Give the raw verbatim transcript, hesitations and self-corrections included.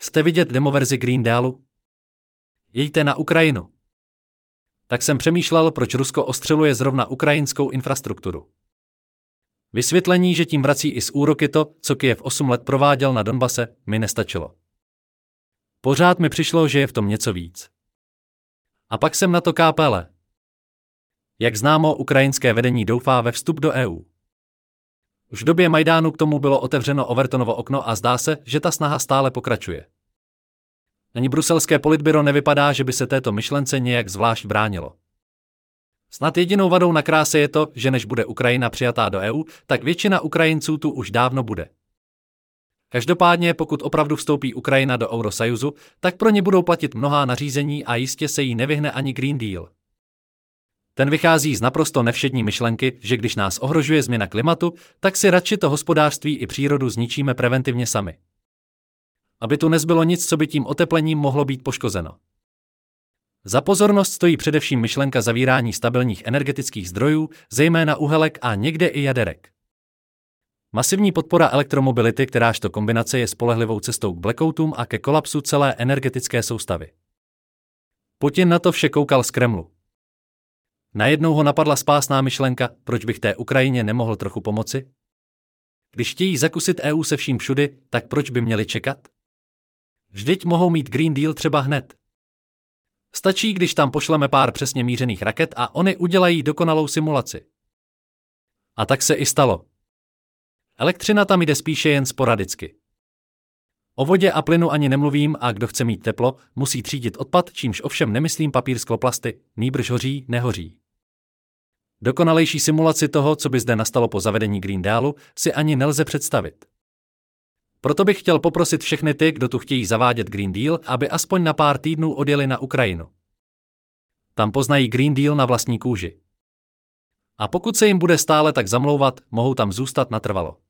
Jste vidět demoverzi Green Dealu? Jeďte na Ukrajinu. Tak jsem přemýšlel, proč Rusko ostřeluje zrovna ukrajinskou infrastrukturu. Vysvětlení, že tím vrací i z úroky to, co Kyjev osm let prováděl na Donbase, mi nestačilo. Pořád mi přišlo, že je v tom něco víc. A pak jsem na to kápele. Jak známo, ukrajinské vedení doufá ve vstup do E U. Už v době Majdánu k tomu bylo otevřeno Overtonovo okno a zdá se, že ta snaha stále pokračuje. Ani bruselské politbyro nevypadá, že by se této myšlence nějak zvlášť bránilo. Snad jedinou vadou na kráse je to, že než bude Ukrajina přijatá do E U, tak většina Ukrajinců tu už dávno bude. Každopádně, pokud opravdu vstoupí Ukrajina do Eurosajuzu, tak pro ně budou platit mnohá nařízení a jistě se jí nevyhne ani Green Deal. Ten vychází z naprosto nevšední myšlenky, že když nás ohrožuje změna klimatu, tak si radši to hospodářství i přírodu zničíme preventivně sami. Aby tu nezbylo nic, co by tím oteplením mohlo být poškozeno. Za pozornost stojí především myšlenka zavírání stabilních energetických zdrojů, zejména uhelek a někde i jaderek. Masivní podpora elektromobility, kterážto kombinace je spolehlivou cestou k blackoutům a ke kolapsu celé energetické soustavy. Putin na to vše koukal z Kremlu. Najednou ho napadla spásná myšlenka, proč bych té Ukrajině nemohl trochu pomoci? Když chtějí zakusit E U se vším všudy, tak proč by měli čekat? Vždyť mohou mít Green Deal třeba hned. Stačí, když tam pošleme pár přesně mířených raket a oni udělají dokonalou simulaci. A tak se i stalo. Elektřina tam jde spíše jen sporadicky. O vodě a plynu ani nemluvím a kdo chce mít teplo, musí třídit odpad, čímž ovšem nemyslím papír sklo-plasty, nýbrž hoří, nehoří. Dokonalejší simulaci toho, co by zde nastalo po zavedení Green Dealu, si ani nelze představit. Proto bych chtěl poprosit všechny ty, kdo tu chtějí zavádět Green Deal, aby aspoň na pár týdnů odjeli na Ukrajinu. Tam poznají Green Deal na vlastní kůži. A pokud se jim bude stále tak zamlouvat, mohou tam zůstat natrvalo.